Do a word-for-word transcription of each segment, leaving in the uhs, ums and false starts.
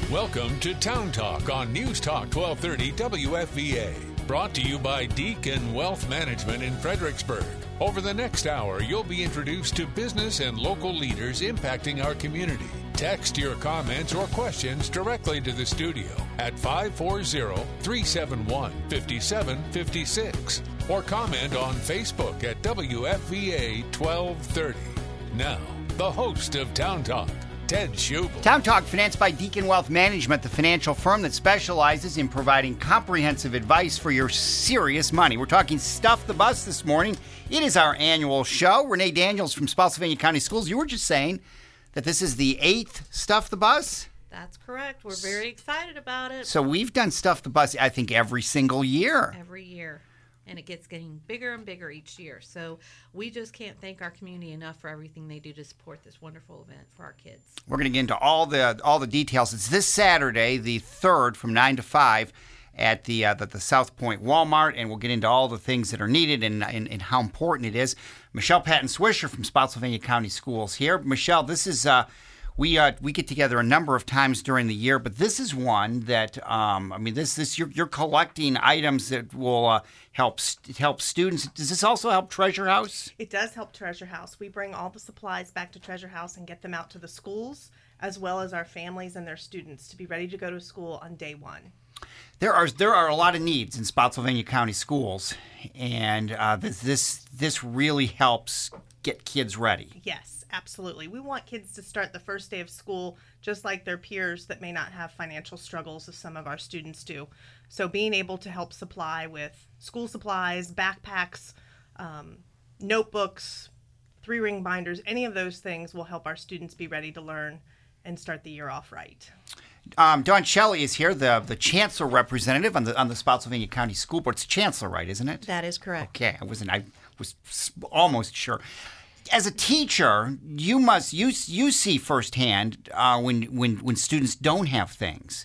Welcome to Town Talk on News Talk twelve thirty W F V A. Brought to you by Deacon Wealth Management in Fredericksburg. Over the next hour, you'll be introduced to business and local leaders impacting our community. Text your comments or questions directly to the studio at five four zero, three seven one, five seven five six or comment on Facebook at W F V A twelve thirty. Now, the host of Town Talk, Ted Schubel. Town Talk, financed by Deacon Wealth Management, the financial firm that specializes in providing comprehensive advice for your serious money. We're talking Stuff the Bus this morning. It is our annual show. Renee Daniels from Spotsylvania County Schools. You were just saying that this is the eighth Stuff the Bus? That's correct. We're very excited about it. So we've done Stuff the Bus, I think, every single year. Every year. And it gets getting bigger and bigger each year. So we just can't thank our community enough for everything they do to support this wonderful event for our kids. We're going to get into all the all the details. It's this Saturday, the third, from nine to five at the uh, the, the South Point Walmart, and we'll get into all the things that are needed and, and, and how important it is. Michelle Patton-Swisher from Spotsylvania County Schools here. Michelle, this is... Uh, We uh, we get together a number of times during the year, but this is one that um, I mean, this this you're, you're collecting items that will uh, help st- help students. Does this also help Treasure House? It does help Treasure House. We bring all the supplies back to Treasure House and get them out to the schools, as well as our families and their students to be ready to go to school on day one. There are there are a lot of needs in Spotsylvania County Schools, and uh, this this this really helps get kids ready. Yes. Absolutely. We want kids to start the first day of school just like their peers that may not have financial struggles as some of our students do. So being able to help supply with school supplies, backpacks, um, notebooks, three-ring binders, any of those things will help our students be ready to learn and start the year off right. Um, Dawn Shelley is here, the the chancellor representative on the on the Spotsylvania County School Board. It's chancellor, right, isn't it? That is correct. Okay, I wasn't. I was almost sure. As a teacher, you must you you see firsthand uh, when when when students don't have things,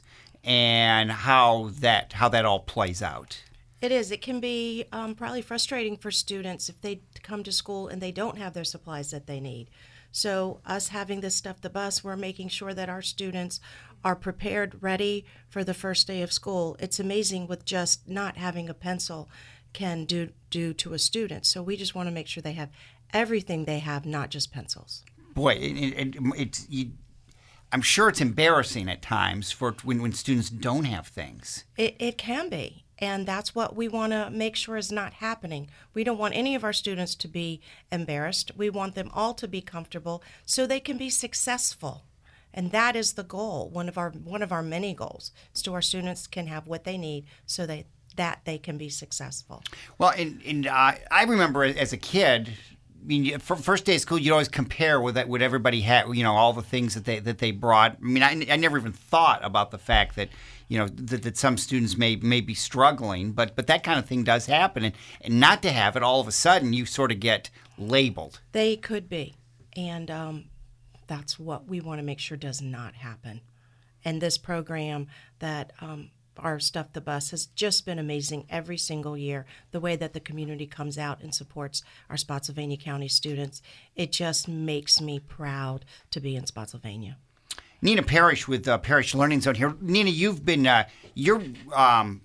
and how that how that all plays out. It is. It can be um, probably frustrating for students if they come to school and they don't have their supplies that they need. So us having this Stuff the Bus, we're making sure that our students are prepared, ready for the first day of school. It's amazing with just not having a pencil can do do to a student. So we just want to make sure they have everything they have, not just pencils. Boy, it, it, it's you, I'm sure it's embarrassing at times for when, when students don't have things. It, it can be, and that's what we want to make sure is not happening. We don't want any of our students to be embarrassed. We want them all to be comfortable so they can be successful. And that is the goal. One of our one of our many goals is to our students can have what they need so they that they can be successful. Well, and, and uh, I remember as a kid, I mean, for first day of school, you'd always compare with that, what everybody had, you know, all the things that they that they brought. I mean, I, I never even thought about the fact that, you know, that, that some students may may be struggling, but but that kind of thing does happen, and, and not to have it, all of a sudden, you sort of get labeled. They could be, and um, that's what we want to make sure does not happen. And this program that um, our Stuff the Bus has just been amazing every single year. The way that the community comes out and supports our Spotsylvania County students, it just makes me proud to be in Spotsylvania. Nina Parrish with uh, Parrish Learning Zone here. Nina, you've been uh, you're um,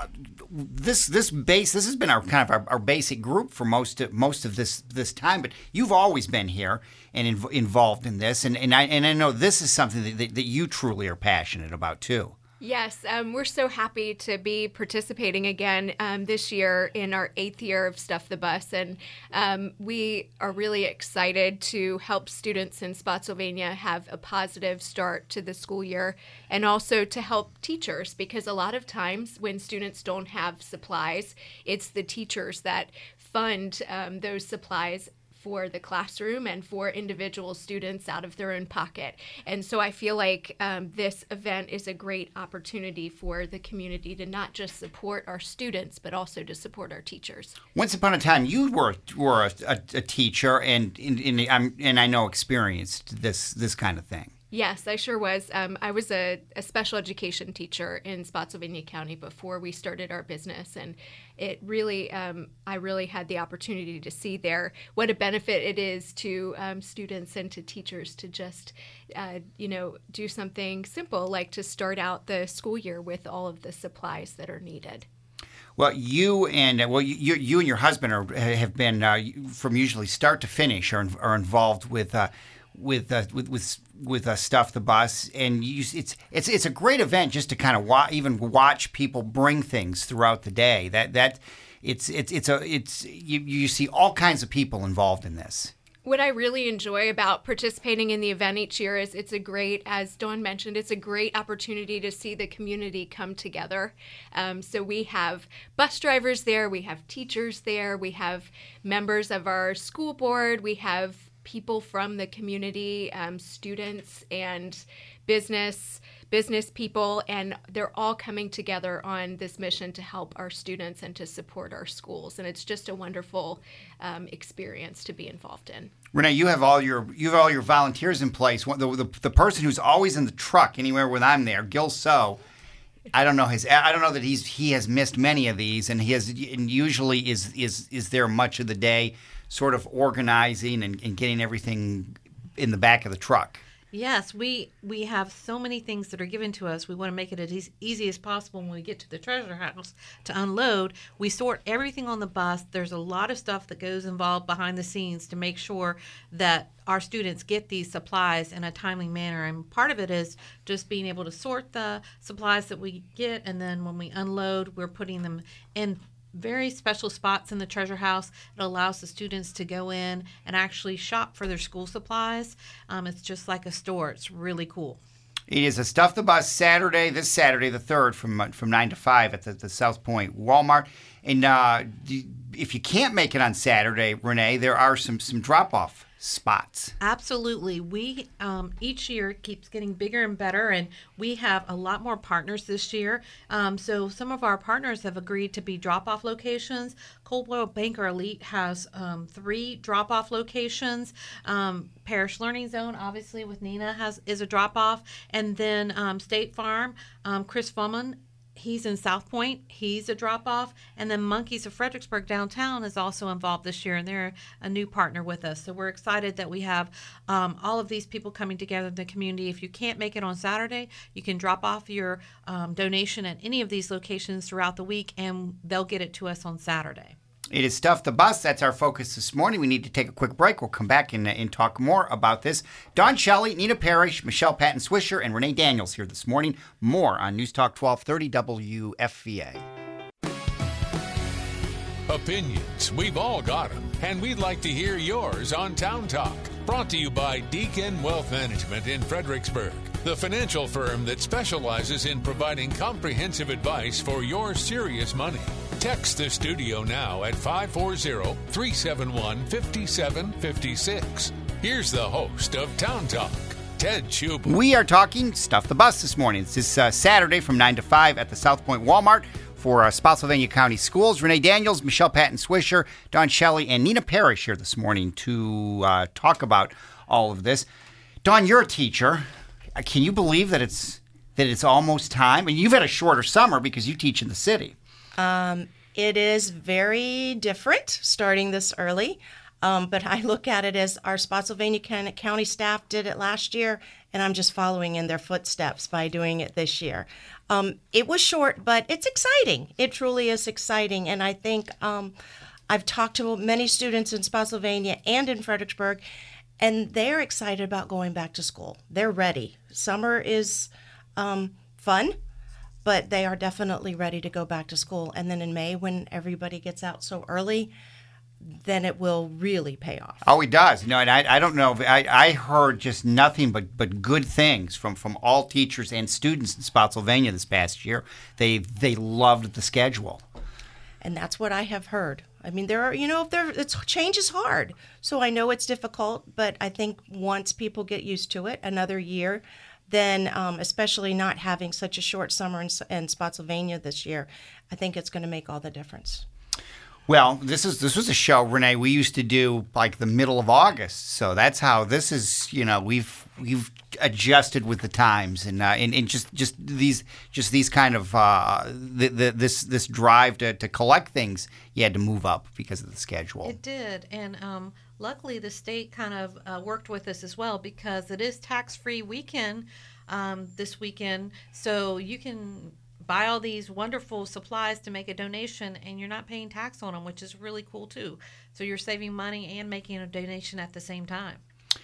this this base. This has been our kind of our, our basic group for most of, most of this this time. But you've always been here and inv- involved in this, and, and I and I know this is something that, that, that you truly are passionate about too. Yes, um, we're so happy to be participating again um, this year in our eighth year of Stuff the Bus, and um, we are really excited to help students in Spotsylvania have a positive start to the school year, and also to help teachers, because a lot of times when students don't have supplies, it's the teachers that fund um, those supplies for the classroom and for individual students out of their own pocket. And so I feel like um, this event is a great opportunity for the community to not just support our students, but also to support our teachers. Once upon a time, you were were a, a, a teacher and and, and, and I know experienced this this kind of thing. Yes, I sure was. Um, I was a, a special education teacher in Spotsylvania County before we started our business, and it really, um, I really had the opportunity to see there what a benefit it is to um, students and to teachers to just, uh, you know, do something simple like to start out the school year with all of the supplies that are needed. Well, you and well, you you and your husband are have been uh, from usually start to finish are are involved with. Uh, With, uh, with with with uh, Stuff the Bus, and you, it's it's it's a great event just to kind of wa- even watch people bring things throughout the day. That that it's it's it's a it's you you see all kinds of people involved in this. What I really enjoy about participating in the event each year is it's a great, as Dawn mentioned, it's a great opportunity to see the community come together. Um, so we have bus drivers there, we have teachers there, we have members of our school board, we have people from the community, um, students and business business people, and they're all coming together on this mission to help our students and to support our schools. And it's just a wonderful um, experience to be involved in. Renee, you have all your you have all your volunteers in place. The, the, the person who's always in the truck anywhere when I'm there, Gil So. I don't know his. I don't know that he's he has missed many of these, and he has and usually is is is there much of the day, sort of organizing and, and getting everything in the back of the truck. Yes, we we have so many things that are given to us. We want to make it as easy as possible when we get to the treasure house to unload. We sort everything on the bus. There's a lot of stuff that goes involved behind the scenes to make sure that our students get these supplies in a timely manner. And part of it is just being able to sort the supplies that we get, and then when we unload, we're putting them in very special spots in the treasure house. It allows the students to go in and actually shop for their school supplies. Um, it's just like a store. It's really cool. It is a Stuff the Bus Saturday, this Saturday the third from from nine to five at the, the South Point Walmart. And uh, if you can't make it on Saturday, Renee, there are some, some drop-off spots. Absolutely. We um, each year it keeps getting bigger and better, and we have a lot more partners this year. Um, so some of our partners have agreed to be drop-off locations. Coldwell Banker Elite has um, three drop-off locations. Um, Parish Learning Zone, obviously with Nina, has is a drop-off, and then um, State Farm, um, Chris Fullman. He's in South Point. He's a drop-off. And then Monkeys of Fredericksburg downtown is also involved this year, and they're a new partner with us. So we're excited that we have um, all of these people coming together in the community. If you can't make it on Saturday, you can drop off your um, donation at any of these locations throughout the week, and they'll get it to us on Saturday. It is Stuff the Bus. That's our focus this morning. We need to take a quick break. We'll come back and, and talk more about this. Dawn Shelley, Nina Parrish, Michelle Patton Swisher, and Renee Daniels here this morning. More on News Talk twelve thirty W F V A. Opinions, we've all got them, and we'd like to hear yours on Town Talk. Brought to you by Deacon Wealth Management in Fredericksburg, the financial firm that specializes in providing comprehensive advice for your serious money. Text the studio now at five four zero, three seven one, five seven five six. Here's the host of Town Talk, Ted Schubel. We are talking Stuff the Bus this morning. It's this uh, Saturday from nine to five at the South Point Walmart for uh, Spotsylvania County Schools. Renee Daniels, Michelle Patton Swisher, Dawn Shelley, and Nina Parrish here this morning to uh, talk about all of this. Dawn, you're a teacher. Uh, can you believe that it's that it's almost time? And you've had a shorter summer because you teach in the city. Um, it is very different starting this early, um, but I look at it as our Spotsylvania County staff did it last year, and I'm just following in their footsteps by doing it this year. Um, it was short, but it's exciting. It truly is exciting, and I think um, I've talked to many students in Spotsylvania and in Fredericksburg, and they're excited about going back to school. They're ready. Summer is um, fun, but they are definitely ready to go back to school. And then in May, when everybody gets out so early, then it will really pay off. Oh, it does. You know, and I, I don't know. I, I heard just nothing but, but good things from, from all teachers and students in Spotsylvania this past year. They they loved the schedule. And that's what I have heard. I mean, there are, you know, if there, it's change is hard. So I know it's difficult, but I think once people get used to it, another year, then um, especially not having such a short summer in, in Spotsylvania this year, I think it's going to make all the difference. Well, this is this was a show, Renee, we used to do like the middle of August. So that's how this is, you know, we've we've adjusted with the times, and uh, and, and just, just these just these kind of uh, the, the, this this drive to, to collect things, you had to move up because of the schedule. It did, and um, luckily the state kind of uh, worked with us as well, because it is tax-free weekend um, this weekend, so you can buy all these wonderful supplies to make a donation, and you're not paying tax on them, which is really cool too. So you're saving money and making a donation at the same time.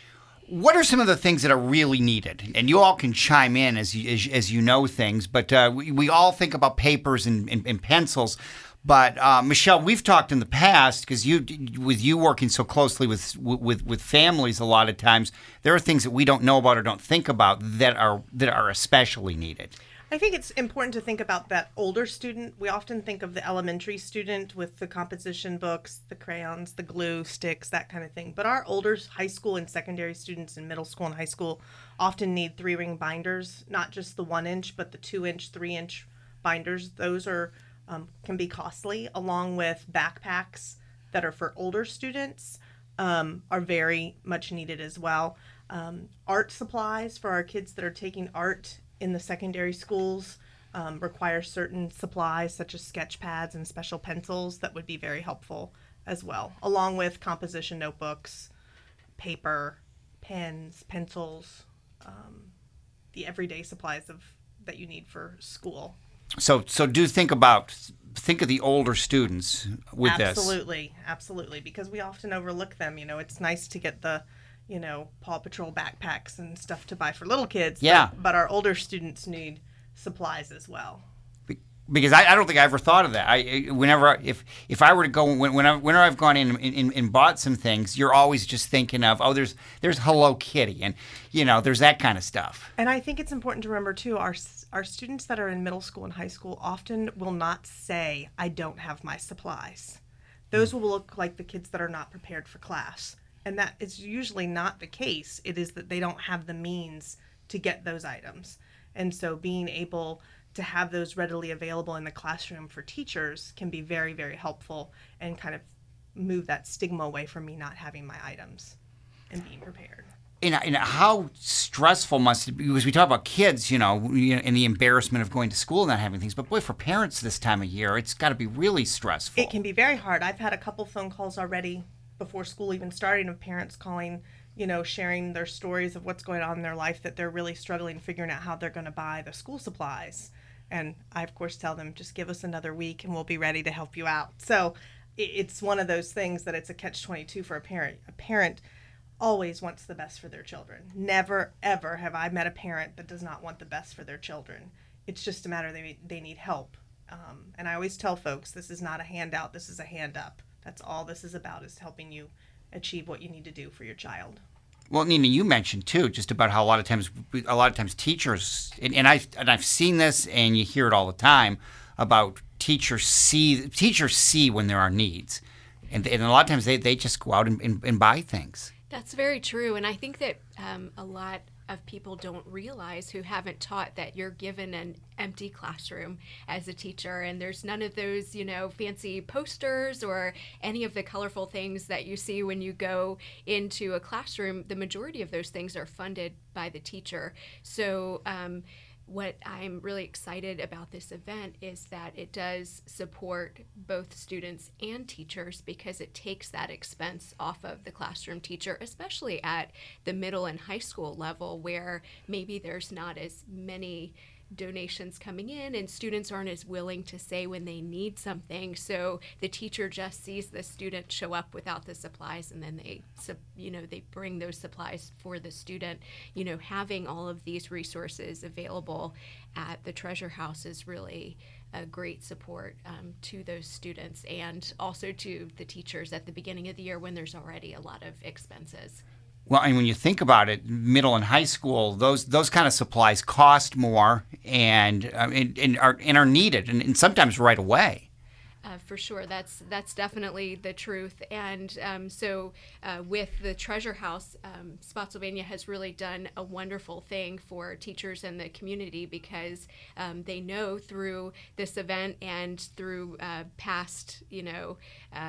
What are some of the things that are really needed? And you all can chime in as you, as, as you know things, but uh, we, we all think about papers and, and, and pencils. But uh, Michelle, we've talked in the past, because you, with you working so closely with, with with families, a lot of times there are things that we don't know about or don't think about that are that are especially needed. I think it's important to think about that older student. We often think of the elementary student with the composition books, the crayons, the glue, sticks, that kind of thing. But our older high school and secondary students in middle school and high school often need three-ring binders, not just the one-inch, but the two-inch, three-inch binders. Those are um, can be costly, along with backpacks that are for older students um, are very much needed as well. Um, art supplies for our kids that are taking art in the secondary schools um, require certain supplies such as sketch pads and special pencils that would be very helpful as well, along with composition notebooks, paper, pens, pencils, um, the everyday supplies of that you need for school. So so do think about, think of the older students with absolutely, this. Absolutely, absolutely, because we often overlook them. You know, it's nice to get the you know, Paw Patrol backpacks and stuff to buy for little kids. Yeah. But, but our older students need supplies as well. Because I, I don't think I ever thought of that. I whenever if if I were to go when when I, whenever I've gone in and, and bought some things, you're always just thinking of, oh, there's there's Hello Kitty, and you know there's that kind of stuff. And I think it's important to remember too, our our students that are in middle school and high school often will not say, I don't have my supplies. Those mm. will look like the kids that are not prepared for class. And that is usually not the case. It is that they don't have the means to get those items. And so being able to have those readily available in the classroom for teachers can be very, very helpful and kind of move that stigma away from me not having my items and being prepared. And, and how stressful must it be? Because we talk about kids, you know, and the embarrassment of going to school and not having things. But boy, for parents this time of year, it's got to be really stressful. It can be very hard. I've had a couple phone calls already before school even starting of parents calling, you know, sharing their stories of what's going on in their life, that they're really struggling figuring out how they're going to buy the school supplies. And I, of course, tell them, just give us another week and we'll be ready to help you out. So it's one of those things that it's a catch twenty-two for a parent. A parent always wants the best for their children. Never, ever have I met a parent that does not want the best for their children. It's just a matter they they need help. Um, and I always tell folks, this is not a handout, this is a hand up. That's all this is about, is helping you achieve what you need to do for your child. Well, Nina, you mentioned too, just about how a lot of times, a lot of times teachers, and, and I've and I've seen this, and you hear it all the time about teachers see teachers see when there are needs, and, and a lot of times they, they just go out and, and, and buy things. That's very true, and I think that um, a lot of people don't realize, who haven't taught, that you're given an empty classroom as a teacher, and there's none of those, you know, fancy posters or any of the colorful things that you see when you go into a classroom. The majority of those things are funded by the teacher. So um, what I'm really excited about this event is that it does support both students and teachers, because it takes that expense off of the classroom teacher, especially at the middle and high school level, where maybe there's not as many donations coming in and students aren't as willing to say when they need something. So the teacher just sees the student show up without the supplies, and then they, you know, they bring those supplies for the student. You know, having all of these resources available at the Treasure House is really a great support um, to those students, and also to the teachers at the beginning of the year when there's already a lot of expenses. Well, and when you think about it, middle and high school, those those kind of supplies cost more and uh, and, and are and are needed, and, and sometimes right away. Uh, for sure, that's that's definitely the truth. And um, so uh, with the Treasure House, um, Spotsylvania has really done a wonderful thing for teachers and the community, because um, they know through this event and through uh, past, you know, uh,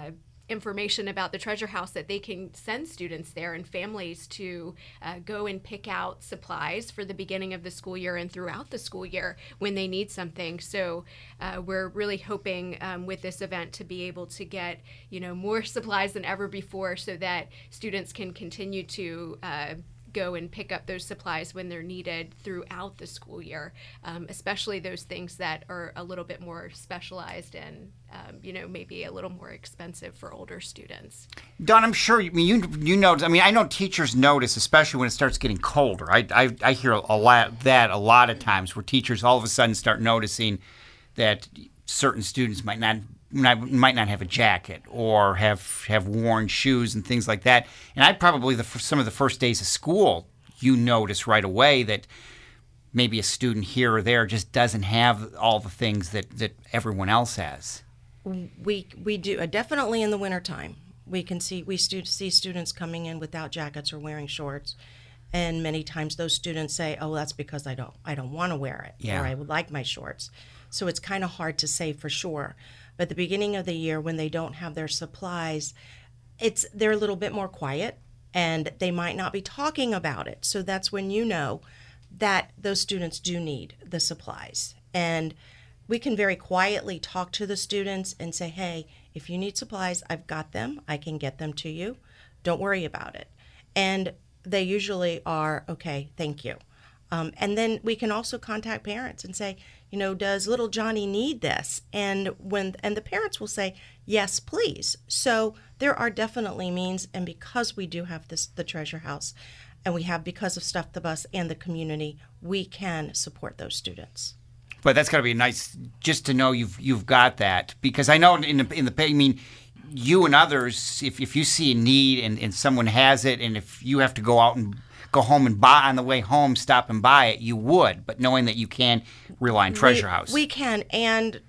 information about the Treasure House that they can send students there and families to uh, go and pick out supplies for the beginning of the school year and throughout the school year when they need something. So uh, we're really hoping um, with this event to be able to get, you know, more supplies than ever before so that students can continue to uh, go and pick up those supplies when they're needed throughout the school year, um, especially those things that are a little bit more specialized and, um, you know, maybe a little more expensive for older students. Dawn, I'm sure, I mean, you you know, I mean, I know teachers notice, especially when it starts getting colder. I, I, I hear a lot that a lot of times where teachers all of a sudden start noticing that certain students might not might not have a jacket or have have worn shoes and things like that. And I probably, the, some of the first days of school, you notice right away that maybe a student here or there just doesn't have all the things that, that everyone else has. We we do uh, definitely in the wintertime. We can see we stu- see students coming in without jackets or wearing shorts, and many times those students say, "Oh, that's because I don't I don't want to wear it, yeah. or I would like my shorts." So it's kind of hard to say for sure. But at the beginning of the year, when they don't have their supplies, it's they're a little bit more quiet, and they might not be talking about it. So that's when you know that those students do need the supplies. And we can very quietly talk to the students and say, hey, if you need supplies, I've got them. I can get them to you. Don't worry about it. And they usually are, okay, thank you. Um, and then we can also contact parents and say, you know, does little Johnny need this? And when and the parents will say, yes, please. So there are definitely means, and because we do have this the Treasure House, and we have because of Stuff the Bus and the community, we can support those students. But that's got to be nice just to know you've you've got that, because I know in the in the I mean, you and others, if if you see a need and, and someone has it, and if you have to go out and go home and buy on the way home, stop and buy it, you would. But knowing that you can rely on Treasure we, House, we can. And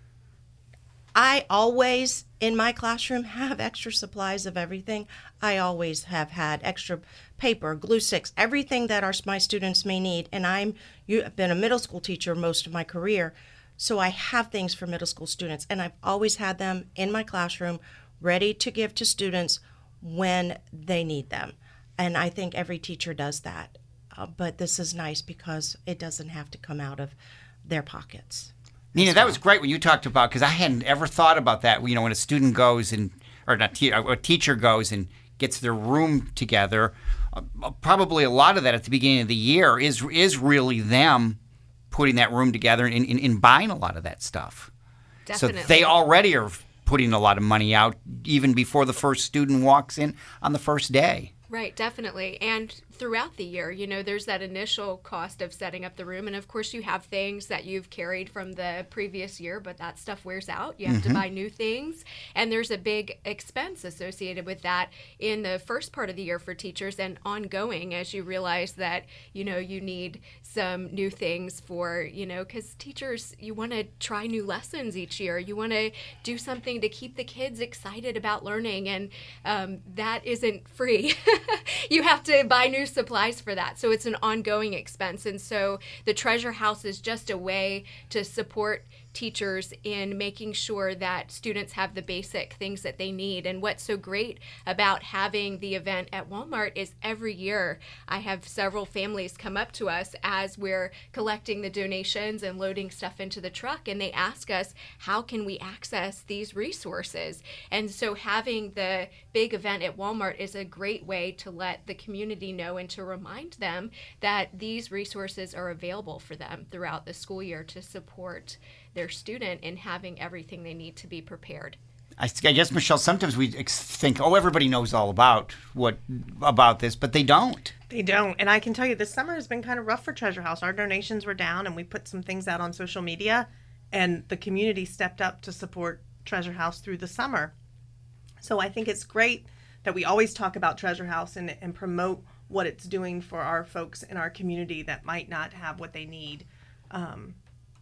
I always in my classroom have extra supplies of everything. I always have had extra paper, glue sticks, everything that our my students may need. And I'm you have been a middle school teacher most of my career, so I have things for middle school students, and I've always had them in my classroom, ready to give to students when they need them. And I think every teacher does that. Uh, but this is nice because it doesn't have to come out of their pockets. Nina, that was great when you talked about, because I hadn't ever thought about that. You know, when a student goes and, or not, te- a teacher goes and gets their room together, uh, probably a lot of that at the beginning of the year is is really them putting that room together and, and, and buying a lot of that stuff. Definitely. So they already are putting a lot of money out even before the first student walks in on the first day. Right, definitely. And throughout the year, you know, there's that initial cost of setting up the room. And of course, you have things that you've carried from the previous year, but that stuff wears out. You have mm-hmm. to buy new things. And there's a big expense associated with that in the first part of the year for teachers and ongoing as you realize that, you know, you need some new things for, you know, because teachers, you want to try new lessons each year. You want to do something to keep the kids excited about learning. And um, that isn't free. You have to buy new supplies for that. So it's an ongoing expense. And so the Treasure House is just a way to support teachers in making sure that students have the basic things that they need. And what's so great about having the event at Walmart is every year I have several families come up to us as we're collecting the donations and loading stuff into the truck, and they ask us, how can we access these resources? And so having the big event at Walmart is a great way to let the community know and to remind them that these resources are available for them throughout the school year to support their student in having everything they need to be prepared. I, I guess, Michelle, sometimes we think, oh, everybody knows all about what about this, but they don't. They don't. And I can tell you this summer has been kind of rough for Treasure House. Our donations were down, and we put some things out on social media, and the community stepped up to support Treasure House through the summer. So I think it's great that we always talk about Treasure House and, and promote what it's doing for our folks in our community that might not have what they need. Um,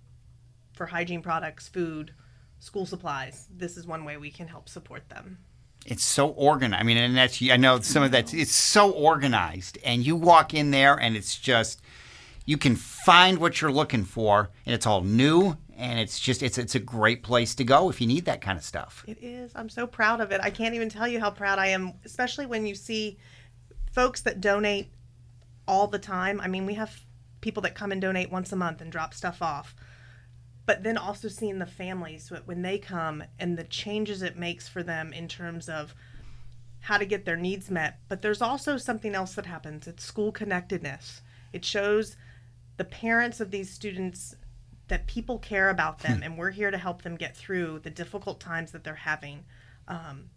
for hygiene products, food, school supplies. This is one way we can help support them. It's so organized. I mean, and that's, I know some of that, it's so organized. And you walk in there and it's just, you can find what you're looking for, and it's all new And it's just it's it's a great place to go if you need that kind of stuff. It is. I'm so proud of it. I can't even tell you how proud I am, especially when you see folks that donate all the time. I mean, we have people that come and donate once a month and drop stuff off. But then also seeing the families when they come and the changes it makes for them in terms of how to get their needs met. But there's also something else that happens. It's school connectedness. It shows the parents of these students that people care about them, and we're here to help them get through the difficult times that they're having. Um,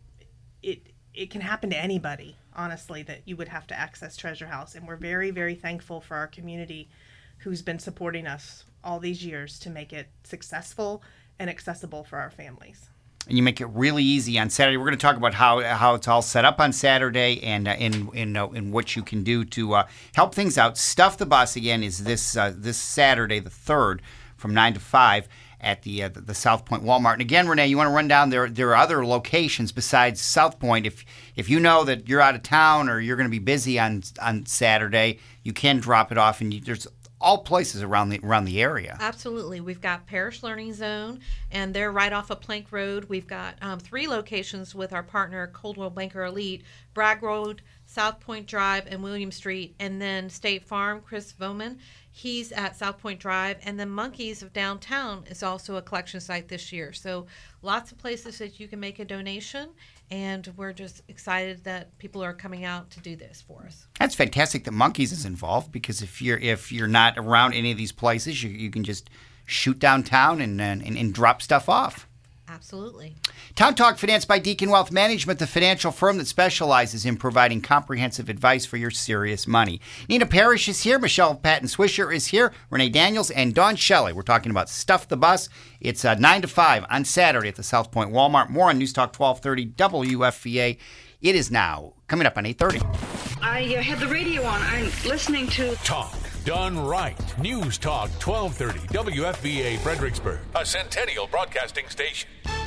it it can happen to anybody, honestly, that you would have to access Treasure House. And we're very, very thankful for our community who's been supporting us all these years to make it successful and accessible for our families. And you make it really easy on Saturday. We're going to talk about how how it's all set up on Saturday and uh, in in uh, in what you can do to uh, help things out. Stuff the Bus again is this uh, this Saturday the third from nine to five at the uh, the South Point Walmart. And again, Renee, you want to run down there. There are other locations besides South Point. If if you know that you're out of town or you're going to be busy on on Saturday, you can drop it off. And you, there's all places around the around the area. Absolutely. We've got Parish Learning Zone, and they're right off of Plank Road. We've got um, three locations with our partner, Coldwell Banker Elite, Bragg Road, South Point Drive, and William Street. And then State Farm, Chris Voman, he's at South Point Drive. And then Monkeys of Downtown is also a collection site this year. So lots of places that you can make a donation. And we're just excited that people are coming out to do this for us. That's fantastic that Monkeys is involved, because if you're if you're not around any of these places, you, you can just shoot downtown and, and and drop stuff off. Absolutely. Town Talk, financed by Deacon Wealth Management, the financial firm that specializes in providing comprehensive advice for your serious money. Nina Parrish is here. Michelle Patton Swisher is here. Renee Daniels and Dawn Shelley. We're talking about Stuff the Bus. It's uh, nine to five on Saturday at the South Point Walmart. More on News Talk twelve thirty W F V A. It is now coming up on eight thirty. I uh, had the radio on. I'm listening to Talk done right. News Talk twelve thirty W F V A Fredericksburg, a Centennial Broadcasting station.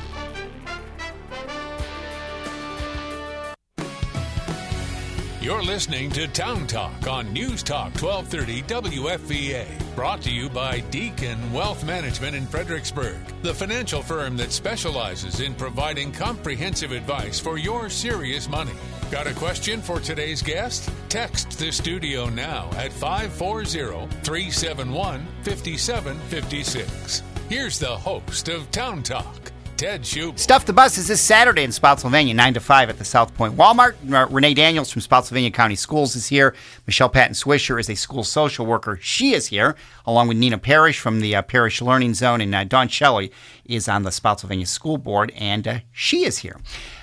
You're listening to Town Talk on News Talk twelve thirty W F V A. Brought to you by Deacon Wealth Management in Fredericksburg, the financial firm that specializes in providing comprehensive advice for your serious money. Got a question for today's guest? Text the studio now at five four zero, three seven one, five seven five six. Here's the host of Town Talk, Ted Schubel. Stuff the Bus is this Saturday in Spotsylvania, nine to five at the South Point Walmart. Uh, Renee Daniels from Spotsylvania County Schools is here. Michelle Patton Swisher is a school social worker. She is here, along with Nina Parrish from the uh, Parish Learning Zone, and uh, Dawn Shelley is on the Spotsylvania School Board, and uh, she is here.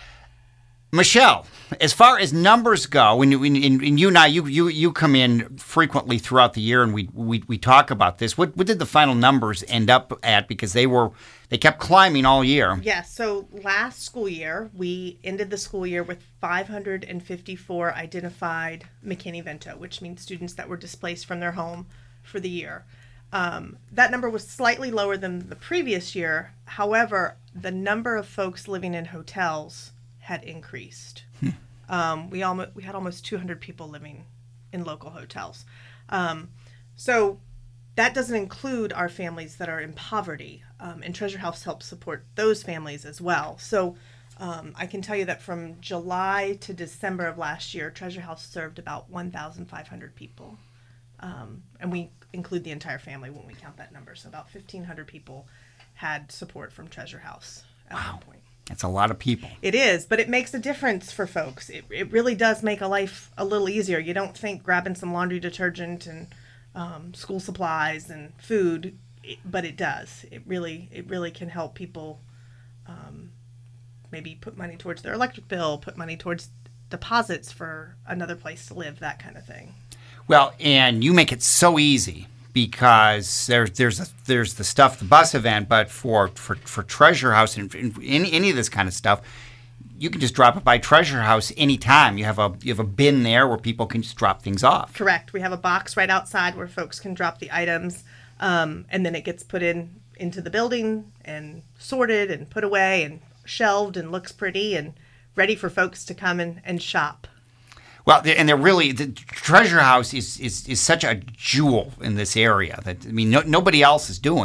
Michelle, as far as numbers go, when, when, and you and I, you, you, you come in frequently throughout the year, and we we, we talk about this. What what did the final numbers end up at? Because they were they kept climbing all year. Yes. Yeah, so last school year, we ended the school year with five hundred fifty-four identified McKinney-Vento, which means students that were displaced from their home for the year. Um, that number was slightly lower than the previous year. However, the number of folks living in hotels had increased. Hmm. Um, we almost we had almost two hundred people living in local hotels. Um, so that doesn't include our families that are in poverty, um, and Treasure House helps support those families as well. So um, I can tell you that from July to December of last year, Treasure House served about one thousand five hundred people, um, and we include the entire family when we count that number. So about fifteen hundred people had support from Treasure House at wow. one point. That's a lot of people. It is, but it makes a difference for folks. It it really does make a life a little easier. You don't think grabbing some laundry detergent and um, school supplies and food, it, but it does. It really it really can help people um, maybe put money towards their electric bill, put money towards deposits for another place to live, that kind of thing. Well, and you make it so easy, because there's there's a, there's the Stuff the Bus event, but for, for, for Treasure House and, and any any of this kind of stuff, you can just drop it by Treasure House anytime. You have a you have a bin there where people can just drop things off. Correct. We have a box right outside where folks can drop the items, um, and then it gets put in into the building and sorted and put away and shelved and looks pretty and ready for folks to come and, and shop. Well, and they're really, the Treasure House is, is, is such a jewel in this area that, I mean, no, nobody else is doing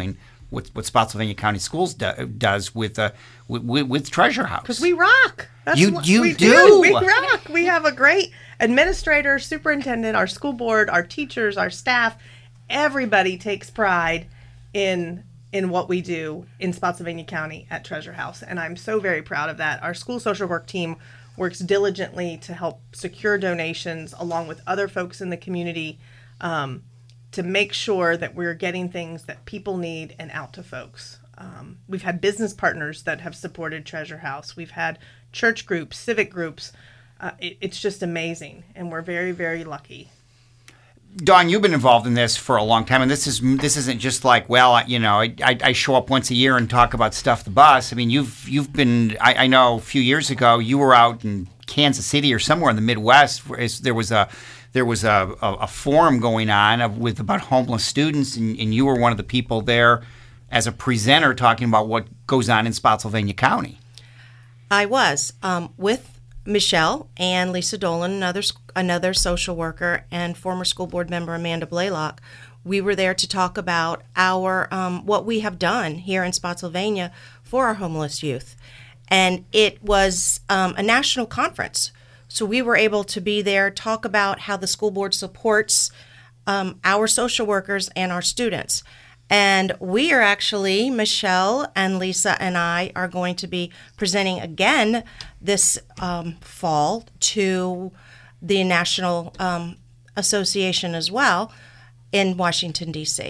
what, what Spotsylvania County Schools do, does with, uh, with with Treasure House. Because we rock. That's You- what you we do. We rock. We have a great administrator, superintendent, our school board, our teachers, our staff. Everybody takes pride in in what we do in Spotsylvania County at Treasure House, and I'm so very proud of that. Our school social work team works diligently to help secure donations along with other folks in the community, um, to make sure that we're getting things that people need and out to folks. Um, we've had business partners that have supported Treasure House. We've had church groups, civic groups. Uh, it, it's just amazing, and we're very, very lucky. Dawn, you've been involved in this for a long time, and this is this isn't just like, well, I- you know, I, I, I show up once a year and talk about Stuff the Bus. I mean, you've you've been. I, I know a few years ago you were out in Kansas City or somewhere in the Midwest. Where is- there was a there was a, a, a forum going on of, with about homeless students, and, and you were one of the people there as a presenter talking about what goes on in Spotsylvania County. I was um, with Michelle and Lisa Dolan, another another social worker, and former school board member Amanda Blaylock. We were there to talk about our um, what we have done here in Spotsylvania for our homeless youth, and it was um, a national conference. So we were able to be there, talk about how the school board supports um, our social workers and our students. And we are actually, Michelle and Lisa and I are going to be presenting again this um, fall to the National um, Association as well in Washington, D C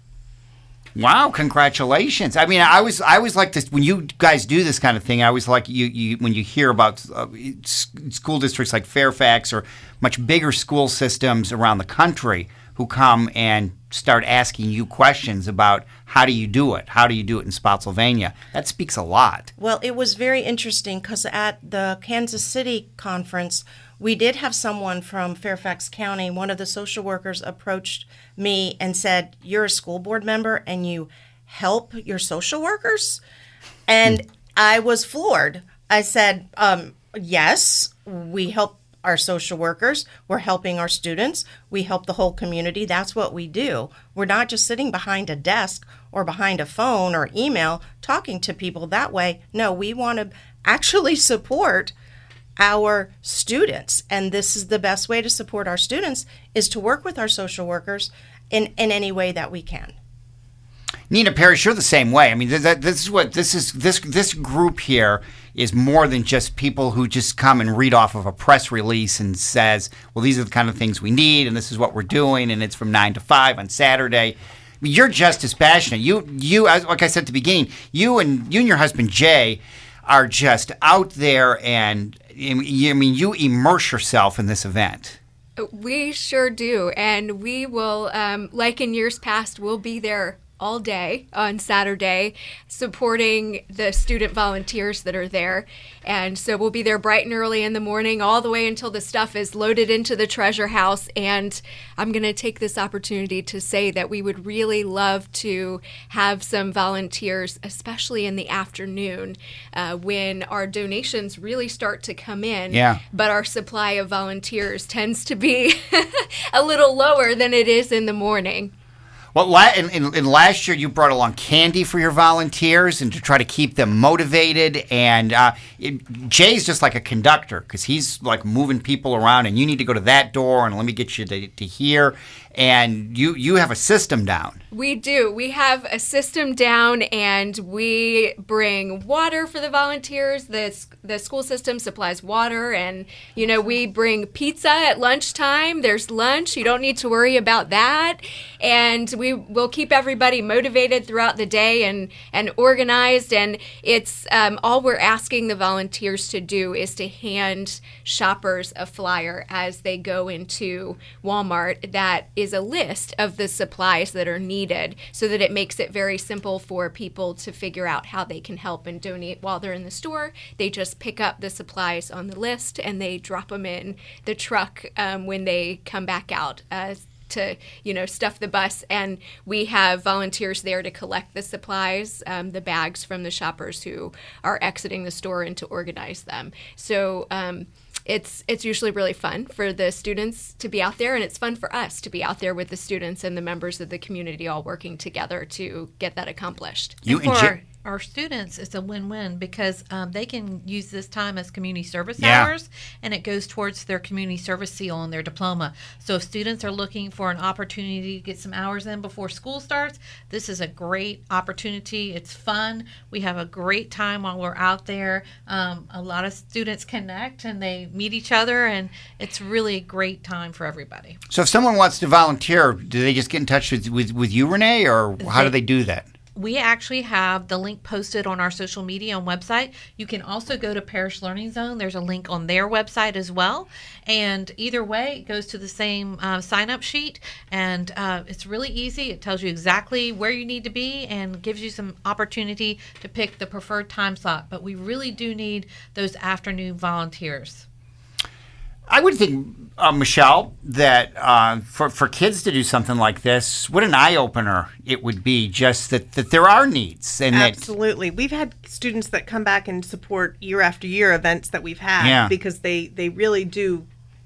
Wow! Congratulations. I mean, I was I always like this when you guys do this kind of thing. I always like you, you when you hear about uh, s- school districts like Fairfax or much bigger school systems around the country who come and start asking you questions about how do you do it? How do you do it in Spotsylvania? That speaks a lot. Well, it was very interesting because at the Kansas City conference, we did have someone from Fairfax County. One of the social workers approached me and said, "You're a school board member and you help your social workers?" And I was floored. I said, um, yes, we help our social workers. We're helping our students. We help the whole community. That's what we do. We're not just sitting behind a desk or behind a phone or email talking to people that way. No, we want to actually support our students. And this is the best way to support our students is to work with our social workers in, in any way that we can. Nina Parrish, you're the same way. I mean, th- th- this is what this is. This this group here is more than just people who just come and read off of a press release and says, "Well, these are the kind of things we need, and this is what we're doing, and it's from nine to five on Saturday." I mean, you're just as passionate. You you as like I said at the beginning, you and you and your husband Jay are just out there, and I mean, you immerse yourself in this event. We sure do, and we will, um, like in years past, we'll be there all day on Saturday supporting the student volunteers that are there. And so we'll be there bright and early in the morning all the way until the stuff is loaded into the Treasure House. And I'm going to take this opportunity to say that we would really love to have some volunteers, especially in the afternoon uh, when our donations really start to come in. Yeah. But our supply of volunteers tends to be a little lower than it is in the morning. Well, la- in, in, in last year, you brought along candy for your volunteers and to try to keep them motivated. And uh, it, Jay's just like a conductor because he's like moving people around, and you need to go to that door, and let me get you to, to here. And you, you have a system down. We do. We have a system down, and we bring water for the volunteers. The, the school system supplies water, and, you know, we bring pizza at lunchtime. There's lunch. You don't need to worry about that. And we will keep everybody motivated throughout the day and, and organized. And it's um, all we're asking the volunteers to do is to hand shoppers a flyer as they go into Walmart that is a list of the supplies that are needed, so that it makes it very simple for people to figure out how they can help and donate while they're in the store. They just pick up the supplies on the list and they drop them in the truck um, when they come back out uh, to, you know, stuff the bus. And we have volunteers there to collect the supplies, um, the bags from the shoppers who are exiting the store, and to organize them. So um, it's it's usually really fun for the students to be out there, and it's fun for us to be out there with the students and the members of the community all working together to get that accomplished. You And for and our, Jim- our students, it's a win-win because um, they can use this time as community service Yeah. hours, and it goes towards their community service seal on their diploma. So if students are looking for an opportunity to get some hours in before school starts, this is a great opportunity. It's fun. We have a great time while we're out there. Um, a lot of students connect and they meet each other, and it's really a great time for everybody. So if someone wants to volunteer, do they just get in touch with, with, with you, Renee, or how do they do that? We actually have the link posted on our social media and website. You can also go to Parish Learning Zone. There's a link on their website as well. And either way, it goes to the same uh, sign-up sheet. And uh, it's really easy. It tells you exactly where you need to be and gives you some opportunity to pick the preferred time slot. But we really do need those afternoon volunteers. I would think, uh, Michelle, that uh, for for kids to do something like this, what an eye opener it would be. Just that, that there are needs, and Absolutely. We've had students that come back and support year after year events that we've had Yeah. because they they really do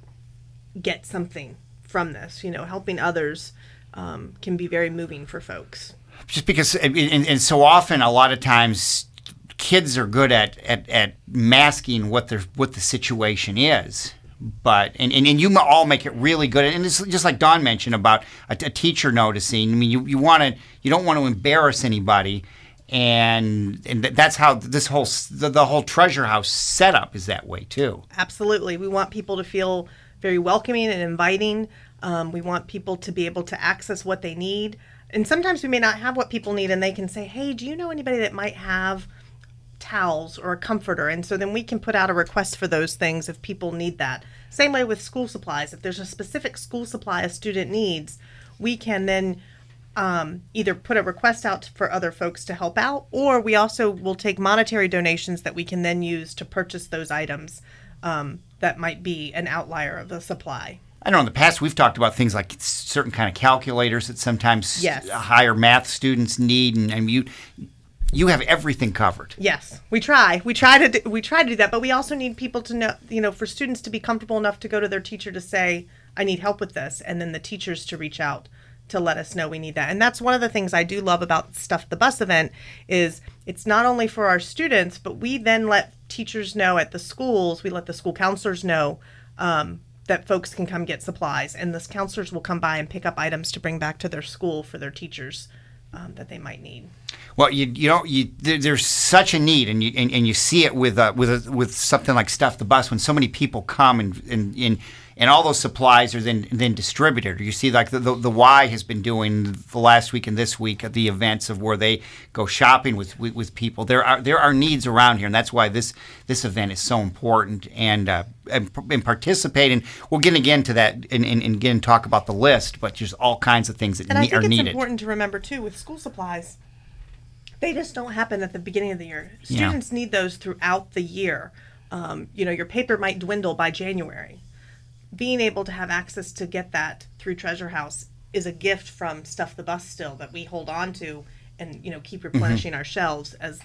get something from this. You know, helping others um, can be very moving for folks. that just because, and, and and so often, a lot of times, kids are good at at, at masking what their what the situation is. But and, and, and you all make it really good, and it's just like Dawn mentioned about a, a teacher noticing. I mean, you you want to you don't want to embarrass anybody, and and that's how this whole the, the whole Treasure House setup is that way too. Absolutely. We want people to feel very welcoming and inviting. Um, we want people to be able to access what they need. And sometimes we may not have what people need, and they can say, hey, do you know anybody that might have towels or a comforter? And so then we can put out a request for those things if people need that. Same way with school supplies. If there's a specific school supply a student needs, we can then um, either put a request out for other folks to help out, or we also will take monetary donations that we can then use to purchase those items um, that might be an outlier of the supply. I know in the past we've talked about things like certain kind of calculators that sometimes Yes. higher math students need, and, and you you have everything covered. Yes, we try. We try to do, we try to do that, but we also need people to know, you know, for students to be comfortable enough to go to their teacher to say, I need help with this, and then the teachers to reach out to let us know we need that. And that's one of the things I do love about Stuff the Bus event is it's not only for our students, but we then let teachers know at the schools, we let the school counselors know um, that folks can come get supplies, and the counselors will come by and pick up items to bring back to their school for their teachers um, that they might need. Well, you you know you there, there's such a need, and you and, and you see it with uh, with a, with something like Stuff the Bus when so many people come and and. and And all those supplies are then then distributed. You see, like the, the the Y has been doing the last week and this week the events of where they go shopping with, with, with people. There are there are needs around here, and that's why this this event is so important. And uh, and, and participating, we'll get again to that and, and, and again talk about the list, but just all kinds of things that And I ne- think are it's needed. important to remember too with school supplies. They just don't happen at the beginning of the year. Yeah. Students need those throughout the year. Um, you know, your paper might dwindle by January. Being able to have access to get that through Treasure House is a gift from Stuff the Bus still that we hold on to and, you know, keep replenishing Mm-hmm. our shelves as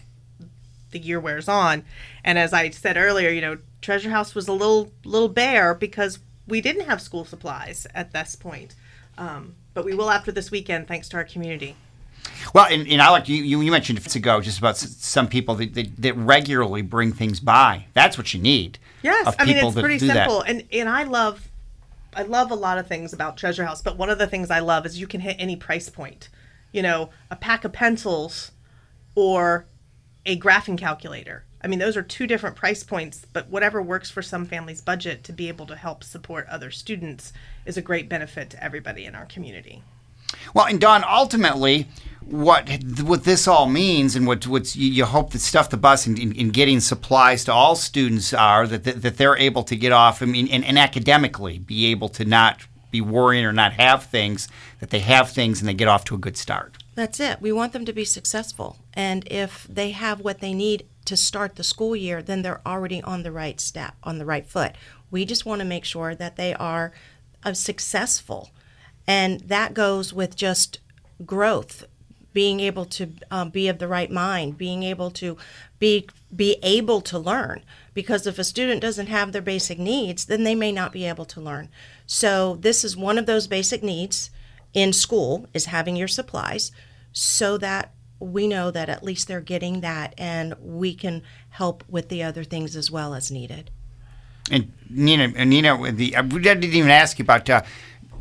the year wears on. And as I said earlier, you know, Treasure House was a little little bare because we didn't have school supplies at this point. Um, but we will after this weekend, thanks to our community. Well, and, and I like you, you. You mentioned a few ago just about s- some people that, that, that regularly bring things by. That's what you need. Yes, of I mean people it's that pretty do that. simple, and and I love, I love a lot of things about Treasure House, but one of the things I love is you can hit any price point. You know, a pack of pencils, or a graphing calculator. I mean, those are two different price points, but whatever works for some families' budget to be able to help support other students is a great benefit to everybody in our community. Well, and Dawn, ultimately, what what this all means, and what what's you, you hope that Stuff the Bus and in, in getting supplies to all students are that that, that they're able to get off. I mean, and, and academically be able to not be worrying or not have things, that they have things and they get off to a good start. That's it. We want them to be successful. And if they have what they need to start the school year, then they're already on the right step, on the right foot. We just want to make sure that they are uh, successful. And that goes with just growth, being able to um, be of the right mind, being able to be be able to learn. Because if a student doesn't have their basic needs, then they may not be able to learn. So this is one of those basic needs in school, is having your supplies, so that we know that at least they're getting that, and we can help with the other things as well as needed. And Nina, and Nina, the I didn't even ask you about uh,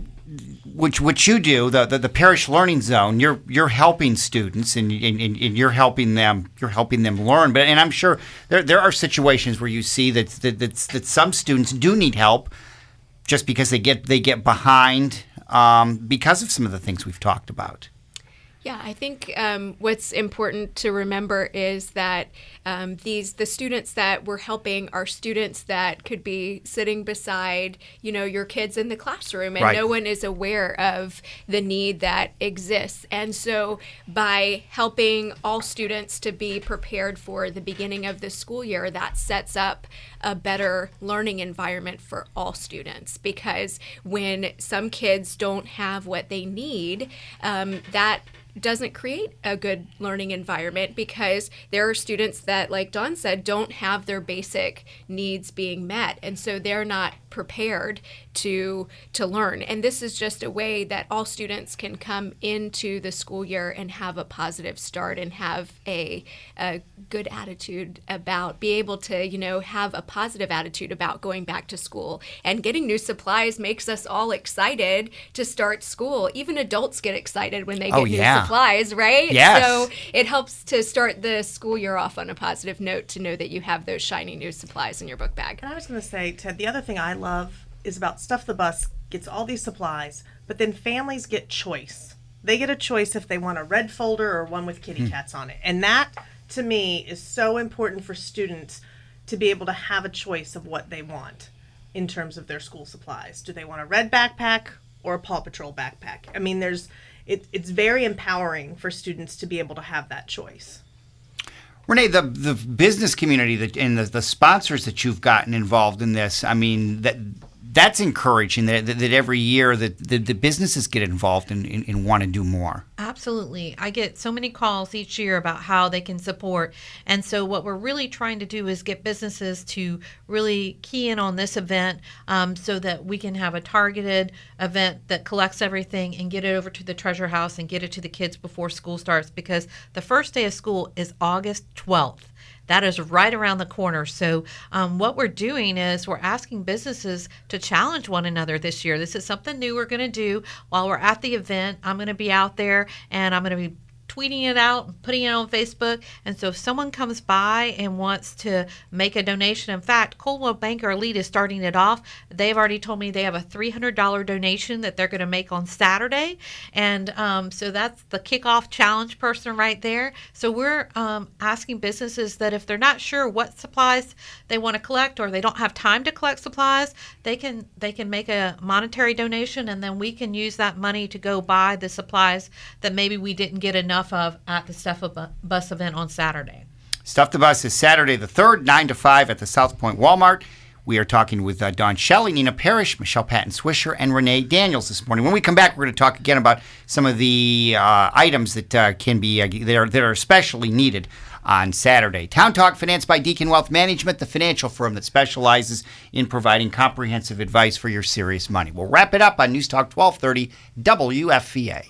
which what you do, the, the the Parish Learning Zone. You're you're helping students, and, and, and you're helping them. You're helping them learn. But and I'm sure there there are situations where you see that that that, that some students do need help, just because they get they get behind um, because of some of the things we've talked about. Yeah, I think um, what's important to remember is that um, these the students that we're helping are students that could be sitting beside, you know, your kids in the classroom, and right. no one is aware of the need that exists. And so by helping all students to be prepared for the beginning of the school year, that sets up a better learning environment for all students. Because when some kids don't have what they need, um, that doesn't create a good learning environment, because there are students that, like Dawn said, don't have their basic needs being met, and so they're not prepared to to learn. And this is just a way that all students can come into the school year and have a positive start, and have a, a good attitude about, be able to, you know, have a positive attitude about going back to school. And getting new supplies makes us all excited to start school. Even adults get excited when they get oh, yeah. new supplies, right? Yes. So it helps to start the school year off on a positive note, to know that you have those shiny new supplies in your book bag. And I was going to say, Ted, the other thing I love is about Stuff the Bus gets all these supplies, but then families get choice. They get a choice if they want a red folder or one with kitty cats on it. And that, to me, is so important for students to be able to have a choice of what they want in terms of their school supplies. Do they want a red backpack or a Paw Patrol backpack? I mean, there's it, it's very empowering for students to be able to have that choice. Renee, the the business community that and the, the sponsors that you've gotten involved in this, I mean, that that's encouraging that, that, that every year that the, the businesses get involved and, and, and want to do more. Absolutely. I get so many calls each year about how they can support. And so what we're really trying to do is get businesses to really key in on this event, um, so that we can have a targeted event that collects everything and get it over to the Treasure House and get it to the kids before school starts, because the first day of school is August twelfth. That is right around the corner. So um, what we're doing is we're asking businesses to challenge one another this year. This is something new we're going to do while we're at the event. I'm going to be out there, and I'm going to be tweeting it out and putting it on Facebook. And so if someone comes by and wants to make a donation, in fact, Coldwell Banker Elite is starting it off. They've already told me they have a three hundred dollars donation that they're going to make on Saturday. And um, so that's the kickoff challenge person right there. So we're um, asking businesses that if they're not sure what supplies they want to collect, or they don't have time to collect supplies, they can they can make a monetary donation, and then we can use that money to go buy the supplies that maybe we didn't get enough of at the Stuff the Bus event on Saturday. Stuff the Bus is Saturday the third, nine to five at the South Point Walmart. We are talking with uh, Dawn Shelley, Nina Parrish, Michelle Patton-Swisher, and Renee Daniels this morning. When we come back, we're going to talk again about some of the uh, items that uh, can be uh, that are that are especially needed on Saturday. Town Talk, financed by Deacon Wealth Management, the financial firm that specializes in providing comprehensive advice for your serious money. We'll wrap it up on News Talk twelve thirty W F V A.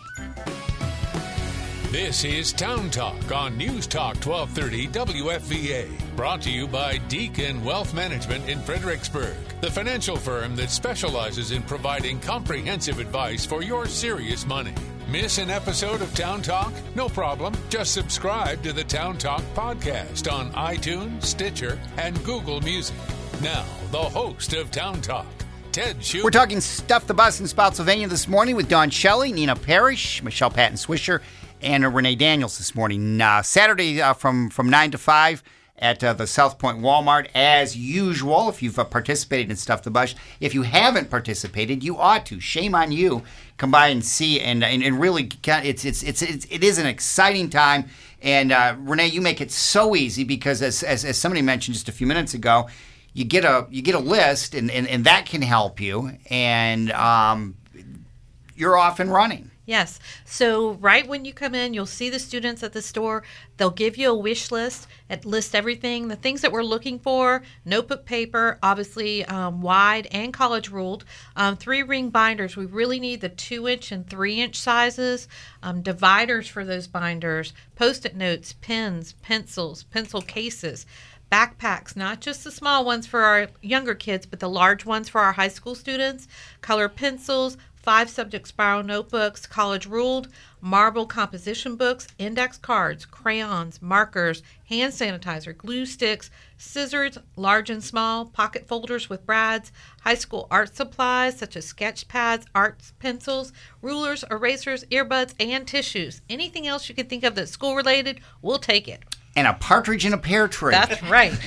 This is Town Talk on News Talk twelve thirty W F V A. Brought to you by Deacon Wealth Management in Fredericksburg, the financial firm that specializes in providing comprehensive advice for your serious money. Miss an episode of Town Talk? No problem. Just subscribe to the Town Talk podcast on iTunes, Stitcher, and Google Music. Now, the host of Town Talk, Ted Schumer. We're talking Stuff the Bus in Spotsylvania this morning with Dawn Shelley, Nina Parrish, Michelle Patton-Swisher, and uh, Renee Daniels this morning. Uh, Saturday uh, from, from nine to five at uh, the South Point Walmart, as usual. If you've uh, participated in Stuff the Bus, if you haven't participated, you ought to. Shame on you. Come by and see, and and, and really, it's it's it's it's it is an exciting time. And uh, Renee, you make it so easy because, as, as as somebody mentioned just a few minutes ago, you get a you get a list, and and, and that can help you, and um, you're off and running. Yes. So right when you come in, you'll see the students at the store. They'll give you a wish list. It lists everything, the things that we're looking for, notebook paper, obviously um, wide and college ruled, um, three ring binders. We really need the two inch and three inch sizes, um, dividers for those binders, Post-it notes, pens, pencils, pencil cases, backpacks, not just the small ones for our younger kids, but the large ones for our high school students, color pencils, five subject spiral notebooks, college ruled, marble composition books, index cards, crayons, markers, hand sanitizer, glue sticks, scissors, large and small, pocket folders with brads, high school art supplies such as sketch pads, art pencils, rulers, erasers, earbuds, and tissues. Anything else you can think of that's school related, we'll take it. And a partridge in a pear tree. That's right.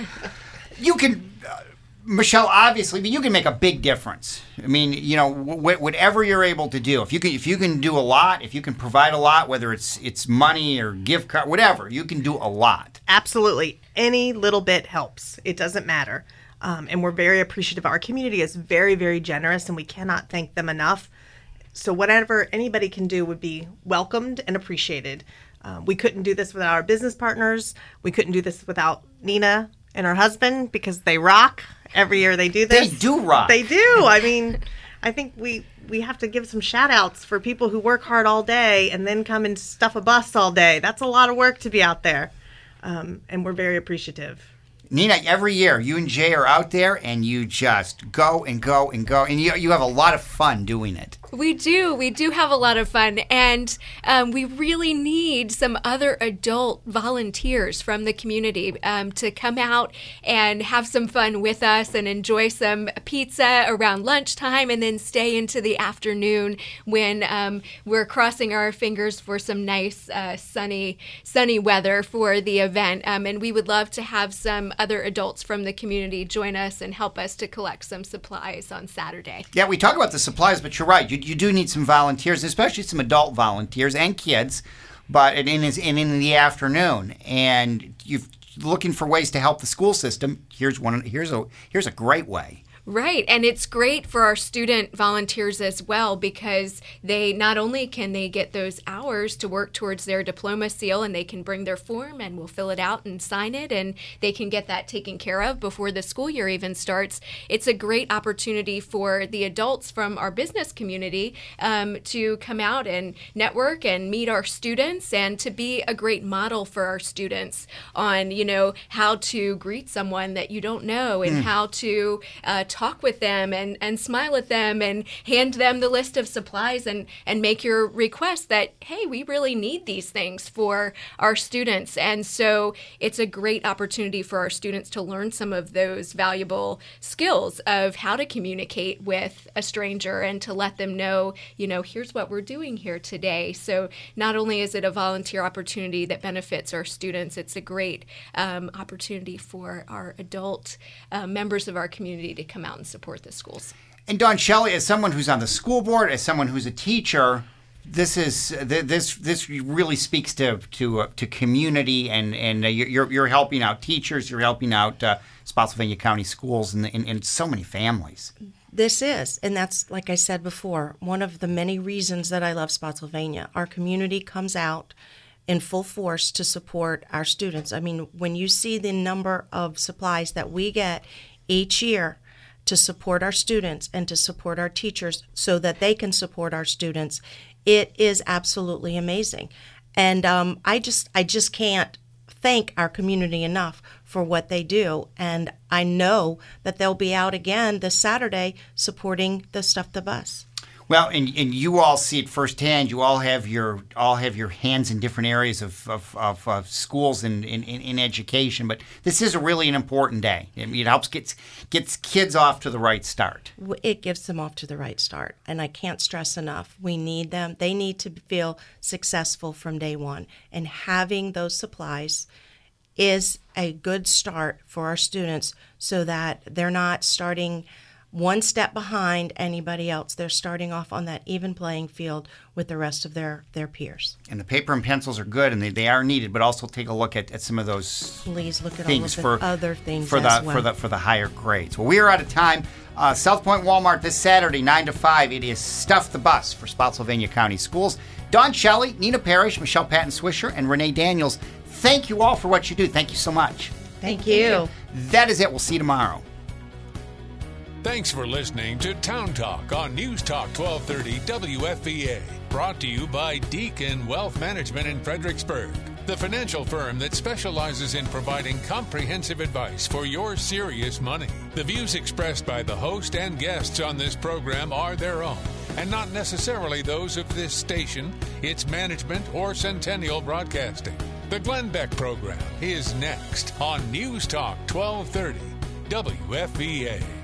You can... Uh, Michelle, obviously, but you can make a big difference. I mean, you know, wh- whatever you're able to do, if you can, if you can do a lot, if you can provide a lot, whether it's it's money or gift card, whatever, you can do a lot. Absolutely, any little bit helps. It doesn't matter, um, and we're very appreciative. Our community is very, very generous, and we cannot thank them enough. So whatever anybody can do would be welcomed and appreciated. Um, we couldn't do this without our business partners. We couldn't do this without Nina and her husband, because they rock. Every year they do this. They do rock. They do. I mean, I think we, we have to give some shout outs for people who work hard all day and then come and stuff a bus all day. That's a lot of work to be out there. Um, and we're very appreciative. Nina, every year you and Jay are out there and you just go and go and go. And you, you have a lot of fun doing it. We do. We do have a lot of fun. And um, we really need some other adult volunteers from the community um, to come out and have some fun with us and enjoy some pizza around lunchtime and then stay into the afternoon when um, we're crossing our fingers for some nice uh, sunny sunny weather for the event. Um, and we would love to have some other adults from the community join us and help us to collect some supplies on Saturday. Yeah, we talk about the supplies, but you're right. You, you do need some volunteers, especially some adult volunteers and kids, but and in, and in the afternoon. And you're looking for ways to help the school system. Here's one. Here's a here's a great way. Right, and it's great for our student volunteers as well, because they not only can they get those hours to work towards their diploma seal, and they can bring their form and we'll fill it out and sign it, and they can get that taken care of before the school year even starts. It's a great opportunity for the adults from our business community um, to come out and network and meet our students, and to be a great model for our students on, you know, how to greet someone that you don't know, and mm. how to uh, talk with them and, and smile at them and hand them the list of supplies and, and make your request that, hey, we really need these things for our students. And so it's a great opportunity for our students to learn some of those valuable skills of how to communicate with a stranger and to let them know, you know, here's what we're doing here today. So not only is it a volunteer opportunity that benefits our students, it's a great um, opportunity for our adult uh, members of our community to come out and support the schools. And Dawn Shelley, as someone who's on the school board, as someone who's a teacher, this is this this really speaks to to uh, to community, and and uh, you're you're helping out teachers, you're helping out uh, Spotsylvania County schools, and, and and so many families. This is, and that's, like I said before, one of the many reasons that I love Spotsylvania. Our community comes out in full force to support our students. I mean, when you see the number of supplies that we get each year to support our students and to support our teachers so that they can support our students, it is absolutely amazing. And um, I just I just can't thank our community enough for what they do. And I know that they'll be out again this Saturday supporting the Stuff the Bus. Well, and, and you all see it firsthand. You all have your all have your hands in different areas of of, of, of schools and in, in, in education. But this is a really an important day. I mean, it helps get gets kids off to the right start. It gives them off to the right start, and I can't stress enough. We need them. They need to feel successful from day one, and having those supplies is a good start for our students, so that they're not starting one step behind anybody else. They're starting off on that even playing field with the rest of their, their peers. And the paper and pencils are good, and they, they are needed, but also take a look at, at some of those Please look at all things of the for other things for the as well. for the for the higher grades. Well, we are out of time. Uh, South Point Walmart this Saturday, nine to five. It is Stuff the Bus for Spotsylvania County Schools. Dawn Shelley, Nina Parrish, Michelle Patton Swisher, and Renee Daniels. Thank you all for what you do. Thank you so much. Thank you. That is it. We'll see you tomorrow. Thanks for listening to Town Talk on News Talk twelve thirty W F V A. Brought to you by Deacon Wealth Management in Fredericksburg, the financial firm that specializes in providing comprehensive advice for your serious money. The views expressed by the host and guests on this program are their own, and not necessarily those of this station, its management, or Centennial Broadcasting. The Glenn Beck program is next on News Talk twelve thirty W F V A.